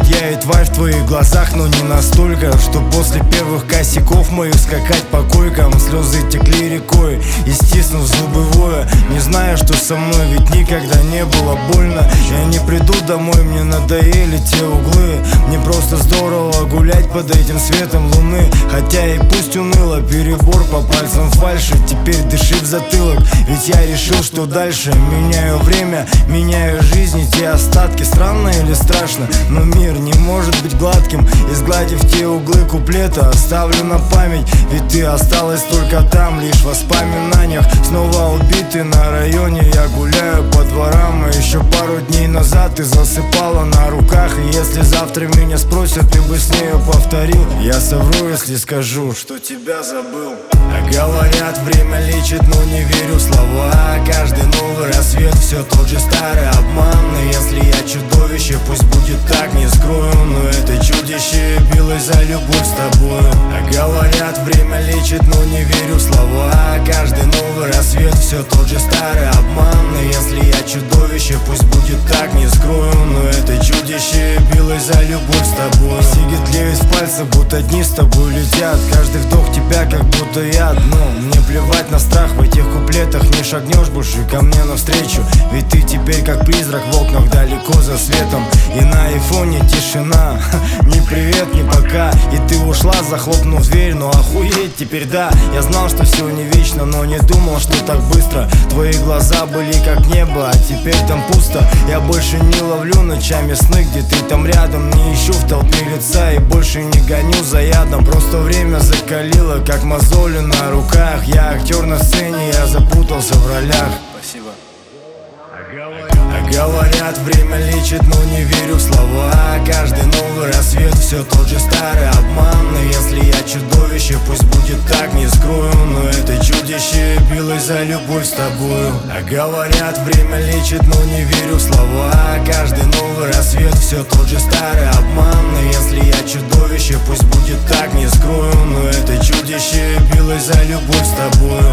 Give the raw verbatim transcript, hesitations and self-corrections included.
я и тварь в твоих глазах, но не настолько, что после первых косяков моих скакать по койкам. Слезы текли рекой и стиснув зубы воя, не зная, что со мной ведь никогда не было больно. Я не приду домой, мне надоели те углы. Мне просто здорово гулять под этим светом луны. Хотя и пусть уныло, перебор по пальцам фальши. Теперь дыши в затылок, ведь я решил, что дальше. Меняю время, меняю жизнь и те остатки. Странно или страшно, но мир не может быть гладким. Изгладив те углы куплета, оставлю на память. Ведь ты осталась только там, лишь в воспоминаниях. Снова убитый на районе, я гуляю по дворам. И еще пару дней назад ты засыпала на руках. И если завтра меня спросят, ты бы с нею повторил. Я совру, если скажу, что тебя забыл. А говорят, время лечит, но не верю в слова. Каждый новый рассвет все тот же старый обман. Но если я чудовище, пусть будет так, не скрою. Но это чудище билось за любовь с тобою. А говорят, время лечит, но не верю в слова. Каждый новый рассвет все тот же старый обман. Но если я чудовище, пусть будет так, не скрою. Но это чудище билось за любовь с тобой. Сигарет тлеют в пальцах, будто дни с тобой летят. Каждый вдох тебя, как будто я одно. Мне плевать на страх, в этих куплетах не шагнешь больше ко мне навстречу. Ведь ты теперь как призрак в окнах далеко за светом. И на айфоне тишина, ни привет, ни пока. И ты ушла, захлопнув дверь, ну охуеть теперь да. Я знал, что все не вечно, но не думал, что так быстро. Твои глаза были как небо, а теперь там пусто. Я больше не ловлю ночами сны, где ты там рядом. Не ищу в толпе лица и больше не гоню за ядом. Просто время закалило, как мозоли на руках. Я актер на сцене, я запутался в ролях. Спасибо. А говорят, время лечит, но не верю в слова. Каждый новый рассвет все тот же старый обман. Но если я чудовище, пусть будет так, не скрою. Но это чудище билось за любовь с тобою. А говорят, время лечит, но не верю в слова. Каждый новый рассвет все тот же старый обман. Но если я чудовище, пусть будет так, не скрою. Но это чудище билось за любовь с тобою.